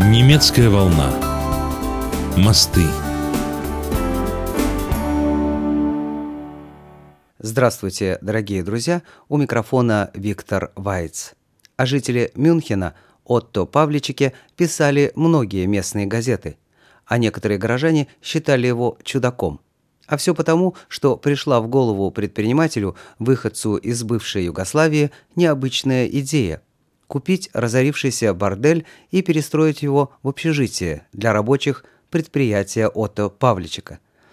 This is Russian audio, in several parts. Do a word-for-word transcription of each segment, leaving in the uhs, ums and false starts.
Немецкая волна. Мосты. Здравствуйте, дорогие друзья! У микрофона Виктор Вайц. О жителе Мюнхена Отто Павличике писали многие местные газеты, а некоторые горожане считали его чудаком. А все потому, что пришла в голову предпринимателю, выходцу из бывшей Югославии, необычная идея – купить разорившийся бордель и перестроить его в общежитие для рабочих предприятия Отто Павличика.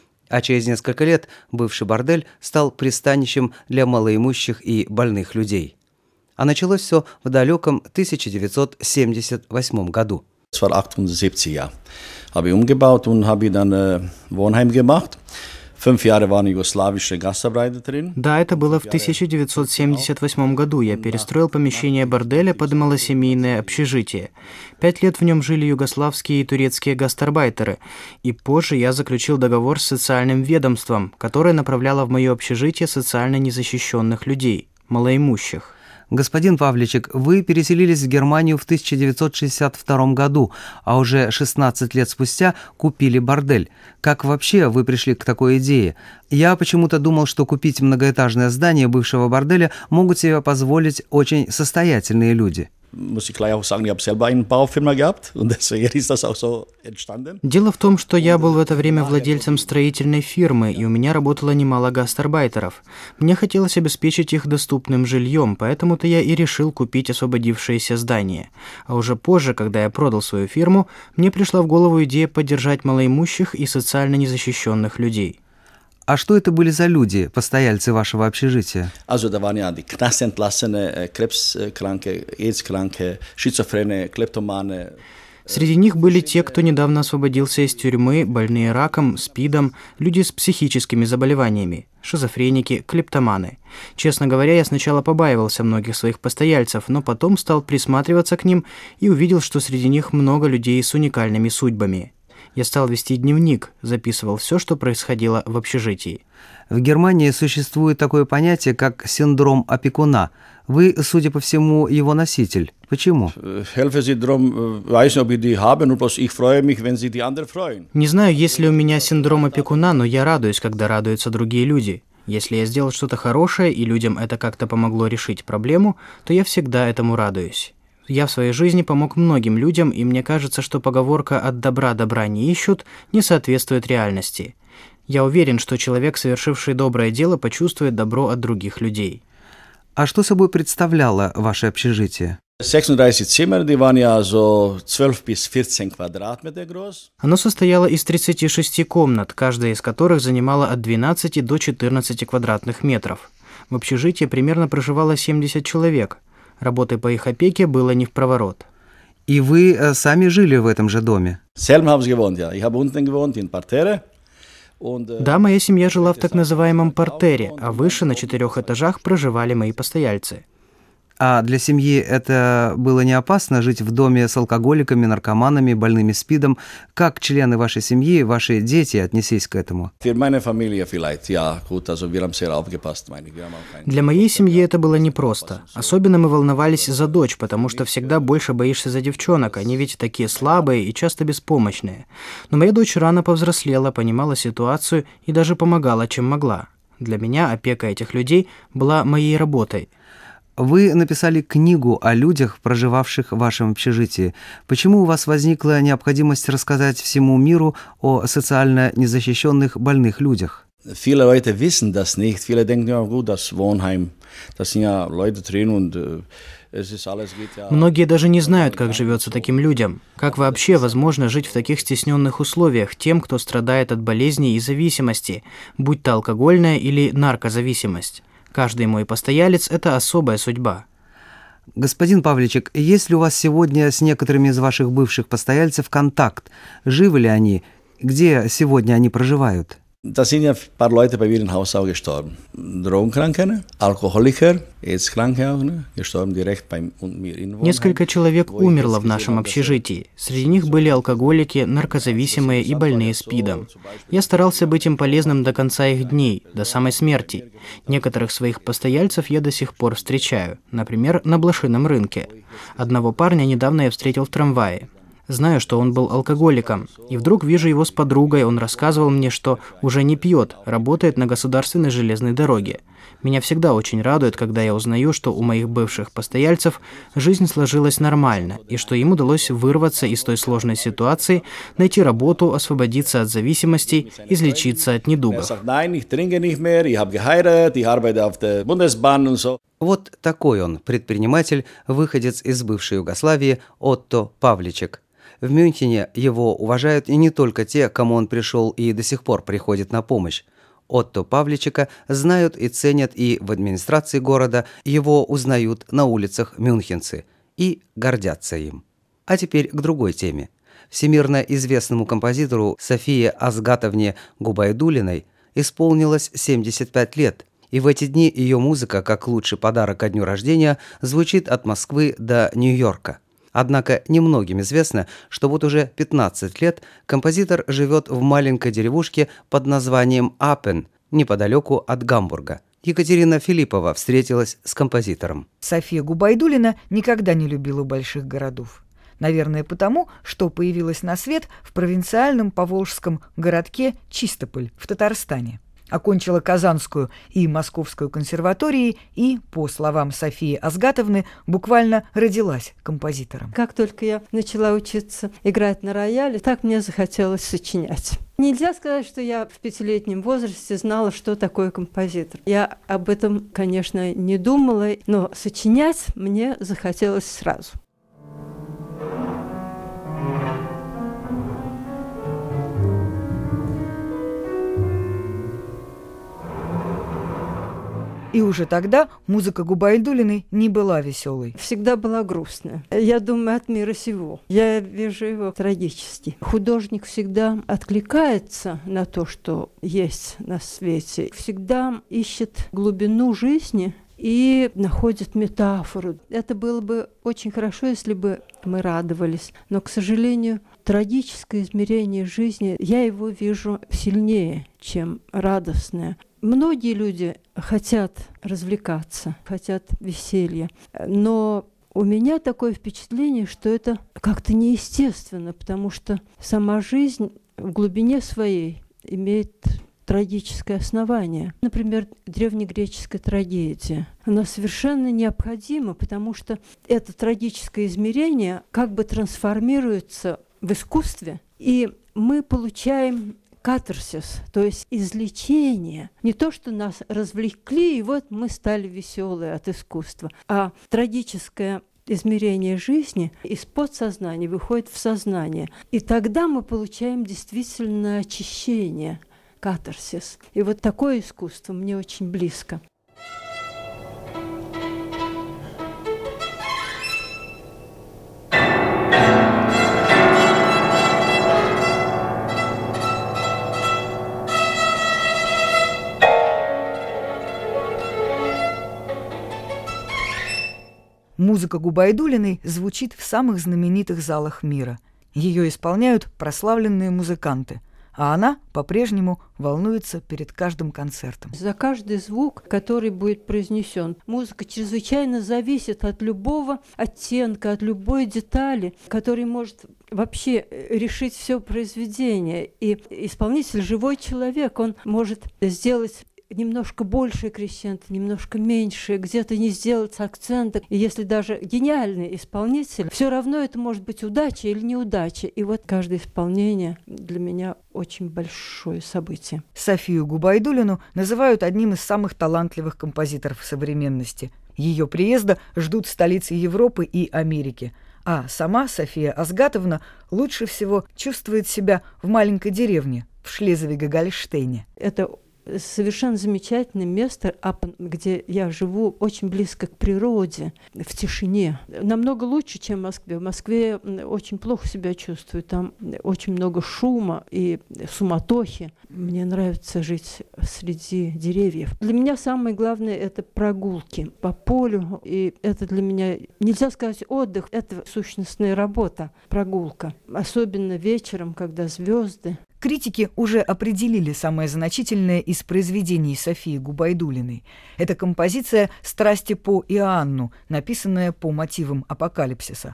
А через несколько лет бывший бордель стал пристанищем для малоимущих и больных людей. А началось все в далеком тысяча девятьсот семьдесят восьмом году. Das war achtundsiebzig, ja. Habe ich umgebaut und habe ich dann äh, Wohnheim gemacht. Fünf Jahre waren jugoslawische Gastarbeiter drin. Да, это было в тысяча девятьсот семьдесят восьмом году. Я перестроил помещение борделя под малосемейное общежитие. Пять лет в нем жили югославские и турецкие гастарбайтеры. И позже я заключил договор с социальным ведомством, которое направляло в мое общежитие социально незащищенных людей, малоимущих. Господин Павличик, вы переселились в Германию в тысяча девятьсот шестьдесят втором году, а уже шестнадцать лет спустя купили бордель. Как вообще вы пришли к такой идее? Я почему-то думал, что купить многоэтажное здание бывшего борделя могут себе позволить очень состоятельные люди. Muss ich gleich auch sagen, ich habe selber eine Baufirma gehabt und deswegen ist das auch so entstanden. Дело в том, что я был в это время владельцем строительной фирмы, и у меня работало немало гастарбайтеров. Мне хотелось обеспечить их доступным жильем, поэтому-то я и решил купить освободившееся здание. А уже позже, когда я продал свою фирму, мне пришла в голову идея поддержать малоимущих и социально незащищенных людей. А что это были за люди, постояльцы вашего общежития? Also da waren ja die knastentlassene, Krebskranke, AIDS-Kranke, Schizophrene, Kleptomane. Среди них были те, кто недавно освободился из тюрьмы, больные раком, СПИДом, люди с психическими заболеваниями, шизофреники, клептоманы. Честно говоря, я сначала побаивался многих своих постояльцев, но потом стал присматриваться к ним и увидел, что среди них много людей с уникальными судьбами. Я стал вести дневник, записывал все, что происходило в общежитии. В Германии существует такое понятие, как синдром опекуна. Вы, судя по всему, его носитель. Почему? Не знаю, есть ли у меня синдром опекуна, но я радуюсь, когда радуются другие люди. Если я сделал что-то хорошее, и людям это как-то помогло решить проблему, то я всегда этому радуюсь. Я в своей жизни помог многим людям, и мне кажется, что поговорка «от добра добра не ищут» не соответствует реальности. Я уверен, что человек, совершивший доброе дело, почувствует добро от других людей. А что собой представляло ваше общежитие? sechsunddreißig Zimmer, die waren ja so zwölf bis vierzehn Quadratmeter groß. Оно состояло из тридцати шести комнат, каждая из которых занимала от двенадцати до четырнадцати квадратных метров. В общежитии примерно проживало семьдесят человек. Работы по их опеке было не впроворот. И вы э, сами жили в этом же доме? Да, моя семья жила в так называемом партере, а выше на четырех этажах проживали мои постояльцы. А для семьи это было не опасно жить в доме с алкоголиками, наркоманами, больными СПИДом? Как члены вашей семьи, ваши дети отнеслись к этому? Для моей семьи это было непросто. Особенно мы волновались за дочь, потому что всегда больше боишься за девчонок. Они ведь такие слабые и часто беспомощные. Но моя дочь рано повзрослела, понимала ситуацию и даже помогала, чем могла. Для меня опека этих людей была моей работой. Вы написали книгу о людях, проживавших в вашем общежитии. Почему у вас возникла необходимость рассказать всему миру о социально незащищенных больных людях? Viele Leute wissen das nicht. Viele denken, ja gut, das Wohnheim, da sind ja Leute drin und es ist alles geht ja. Многие даже не знают, как живется таким людям. Как вообще возможно жить в таких стесненных условиях тем, кто страдает от болезней и зависимости, будь то алкогольная или наркозависимость? Каждый мой постоялец – это особая судьба. Господин Павличик, есть ли у вас сегодня с некоторыми из ваших бывших постояльцев контакт? Живы ли они? Где сегодня они проживают? Da sind ja ein paar Leute bei mir im Haus auch gestorben. Drogenkranke, Alkoholiker, AIDS-Kranke auch, ne? Gestorben direkt bei mir in Wohnheim. Несколько человек умерло в нашем общежитии. Среди них были алкоголики, наркозависимые и больные СПИДом. Я старался быть им полезным до конца их дней, до самой смерти. Некоторых своих постояльцев я до сих пор встречаю, например, на блошином рынке. Одного парня недавно я встретил в трамвае. Знаю, что он был алкоголиком. И вдруг вижу его с подругой, он рассказывал мне, что уже не пьет, работает на государственной железной дороге. Меня всегда очень радует, когда я узнаю, что у моих бывших постояльцев жизнь сложилась нормально, и что им удалось вырваться из той сложной ситуации, найти работу, освободиться от зависимостей, излечиться от недугов. Вот такой он, предприниматель, выходец из бывшей Югославии Отто Павличек. В Мюнхене его уважают и не только те, кому он пришел и до сих пор приходит на помощь. Отто Павличека знают и ценят и в администрации города, его узнают на улицах мюнхенцы и гордятся им. А теперь к другой теме. Всемирно известному композитору Софии Азгатовне Губайдуллиной исполнилось семьдесят пять лет, и в эти дни ее музыка, как лучший подарок ко дню рождения, звучит от Москвы до Нью-Йорка. Однако немногим известно, что вот уже пятнадцать лет композитор живет в маленькой деревушке под названием Апен, неподалеку от Гамбурга. Екатерина Филиппова встретилась с композитором. София Губайдуллина никогда не любила больших городов. Наверное, потому, что появилась на свет в провинциальном поволжском городке Чистополь в Татарстане. Окончила Казанскую и Московскую консерватории и, по словам Софии Азгатовны, буквально родилась композитором. Как только я начала учиться играть на рояле, так мне захотелось сочинять. Нельзя сказать, что я в пятилетнем возрасте знала, что такое композитор. Я об этом, конечно, не думала, но сочинять мне захотелось сразу. И уже тогда музыка Губайдуллиной не была веселой. Всегда была грустная. Я думаю, от мира сего. Я вижу его трагически. Художник всегда откликается на то, что есть на свете. Всегда ищет глубину жизни и находит метафору. Это было бы очень хорошо, если бы мы радовались. Но, к сожалению, трагическое измерение жизни, я его вижу сильнее, чем радостное. Многие люди хотят развлекаться, хотят веселья, но у меня такое впечатление, что это как-то неестественно, потому что сама жизнь в глубине своей имеет трагическое основание. Например, древнегреческая трагедия. Она совершенно необходима, потому что это трагическое измерение как бы трансформируется в искусстве, и мы получаем катарсис, то есть излечение. Не то, что нас развлекли, и вот мы стали веселые от искусства, а трагическое измерение жизни из подсознания выходит в сознание. И тогда мы получаем действительно очищение, катарсис. И вот такое искусство мне очень близко. Музыка Губайдуллиной звучит в самых знаменитых залах мира. Ее исполняют прославленные музыканты, а она по-прежнему волнуется перед каждым концертом. За каждый звук, который будет произнесен, музыка чрезвычайно зависит от любого оттенка, от любой детали, который может вообще решить все произведение. И исполнитель, живой человек, он может сделать немножко больше крещендо, немножко меньше, где-то не сделать акцента. И если даже гениальный исполнитель, все равно это может быть удача или неудача. И вот каждое исполнение для меня очень большое событие. Софию Губайдуллину называют одним из самых талантливых композиторов современности. Ее приезда ждут в столице Европы и Америки. А сама София Азгатовна лучше всего чувствует себя в маленькой деревне в Шлезвиге-Гольштейне. Это совершенно замечательное место, где я живу очень близко к природе, в тишине. Намного лучше, чем в Москве. В Москве очень плохо себя чувствую. Там очень много шума и суматохи. Мне нравится жить среди деревьев. Для меня самое главное – это прогулки по полю. И это для меня, нельзя сказать отдых, это сущностная работа, прогулка. Особенно вечером, когда звезды. Критики уже определили самое значительное из произведений Софии Губайдуллиной. Это композиция «Страсти по Иоанну», написанная по мотивам апокалипсиса.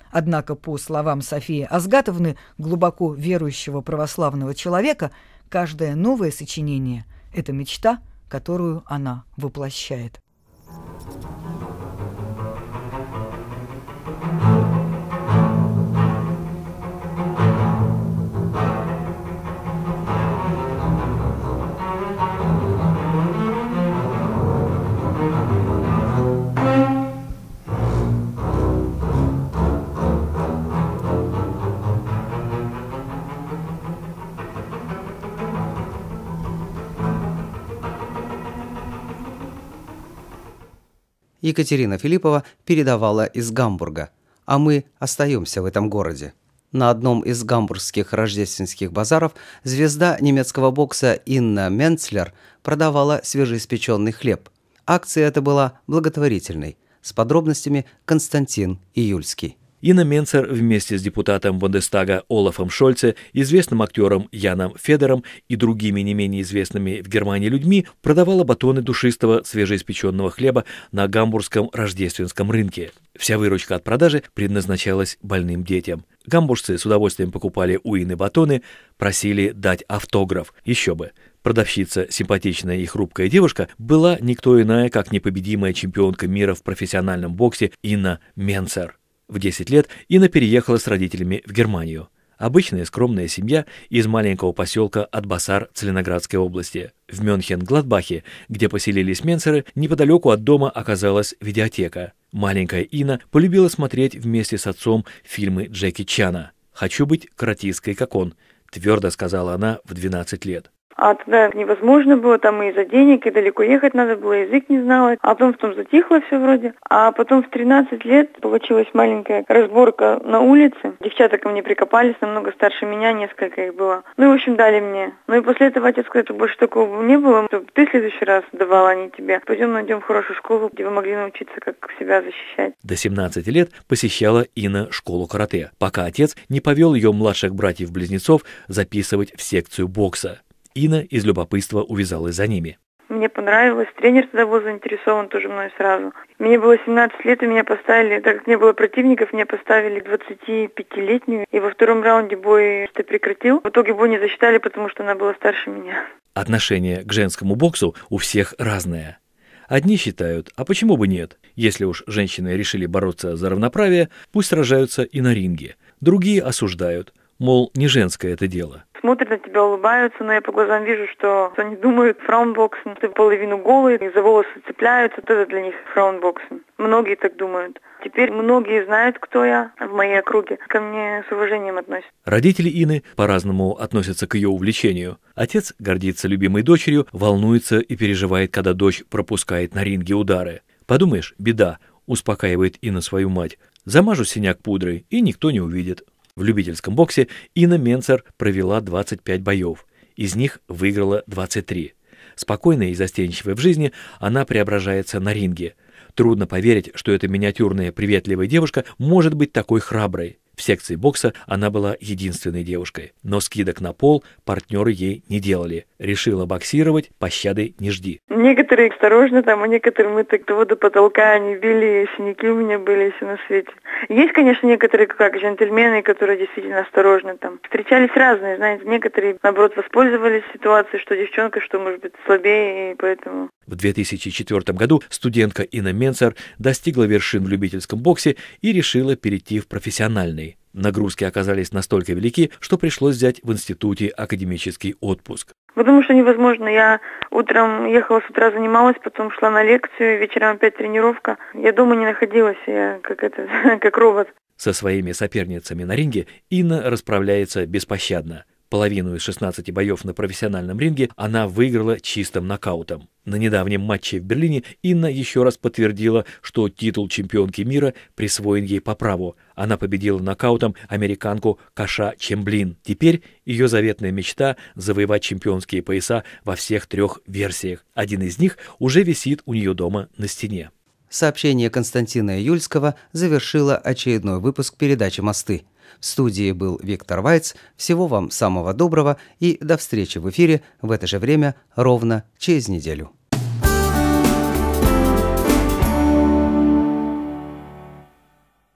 Однако, по словам Софии Азгатовны, глубоко верующего православного человека, каждое новое сочинение – это мечта, которую она воплощает. Екатерина Филиппова передавала из Гамбурга, а мы остаемся в этом городе. На одном из гамбургских рождественских базаров звезда немецкого бокса Инна Менцлер продавала свежеиспеченный хлеб. Акция эта была благотворительной. С подробностями Константин Июльский. Инна Менцер вместе с депутатом Бундестага Олафом Шольце, известным актером Яном Федером и другими не менее известными в Германии людьми продавала батоны душистого свежеиспеченного хлеба на гамбургском рождественском рынке. Вся выручка от продажи предназначалась больным детям. Гамбуржцы с удовольствием покупали у Инны батоны, просили дать автограф. Еще бы. Продавщица, симпатичная и хрупкая девушка, была никто иная, как непобедимая чемпионка мира в профессиональном боксе Инна Менцер. В десять лет Инна переехала с родителями в Германию. Обычная скромная семья из маленького поселка Атбасар Целиноградской области. В Мюнхен-Гладбахе, где поселились Менцеры, неподалеку от дома оказалась видеотека. Маленькая Инна полюбила смотреть вместе с отцом фильмы Джеки Чана. «Хочу быть каратисткой, как он», — твердо сказала она в двенадцать лет. А тогда невозможно было, там и из-за денег, и далеко ехать надо было, язык не знала. А потом потом затихло все вроде. А потом в тринадцать лет получилась маленькая разборка на улице. Девчата ко мне прикопались, намного старше меня, несколько их было. Ну и в общем дали мне. Ну и после этого отец сказал, что больше такого не было, чтобы ты в следующий раз давала, а не тебе. Пойдем найдем хорошую школу, где вы могли научиться, как себя защищать. До семнадцати лет посещала Инна школу карате, пока отец не повел ее младших братьев-близнецов записывать в секцию бокса. Инна из любопытства увязалась за ними. Мне понравилось. Тренер тогда был заинтересован тоже мной сразу. Мне было семнадцать лет, и меня поставили, так как не было противников, меня поставили двадцатипятилетнюю. И во втором раунде бой что прекратил. В итоге бой не засчитали, потому что она была старше меня. Отношение к женскому боксу у всех разное. Одни считают, а почему бы нет? Если уж женщины решили бороться за равноправие, пусть сражаются и на ринге. Другие осуждают, мол, не женское это дело. Смотрят на тебя, улыбаются, но я по глазам вижу, что они думают фраунбоксинг, ты половину голый, за волосы цепляются, вот это для них фраунбоксинг. Многие так думают. Теперь многие знают, кто я в моей округе, ко мне с уважением относятся. Родители Инны по-разному относятся к ее увлечению. Отец гордится любимой дочерью, волнуется и переживает, когда дочь пропускает на ринге удары. Подумаешь, беда, успокаивает Инна свою мать. Замажу синяк пудрой, и никто не увидит. В любительском боксе Инна Менцер провела двадцать пять боев, из них выиграла двадцать три. Спокойная и застенчивая в жизни, она преображается на ринге. Трудно поверить, что эта миниатюрная приветливая девушка может быть такой храброй. В секции бокса она была единственной девушкой, но скидок на пол партнеры ей не делали. Решила боксировать, пощады не жди. Некоторые осторожно там, а некоторые мы так до потолка, они били, синяки у меня были все на свете. Есть, конечно, некоторые, как джентльмены, которые действительно осторожны там. Встречались разные, знаете, некоторые, наоборот, воспользовались ситуацией, что девчонка, что, может быть, слабее, и поэтому... В две тысячи четвёртом году студентка Инна Менцер достигла вершин в любительском боксе и решила перейти в профессиональный. Нагрузки оказались настолько велики, что пришлось взять в институте академический отпуск. Потому что невозможно. Я утром ехала, с утра занималась, потом шла на лекцию, вечером опять тренировка. Я дома не находилась, я как это, как робот. Со своими соперницами на ринге Инна расправляется беспощадно. Половину из шестнадцати боев на профессиональном ринге она выиграла чистым нокаутом. На недавнем матче в Берлине Инна еще раз подтвердила, что титул чемпионки мира присвоен ей по праву. Она победила нокаутом американку Каша Чемблин. Теперь ее заветная мечта – завоевать чемпионские пояса во всех трех версиях. Один из них уже висит у нее дома на стене. Сообщение Константина Июльского завершило очередной выпуск передачи «Мосты». В студии был Виктор Вайц. Всего вам самого доброго и до встречи в эфире в это же время ровно через неделю.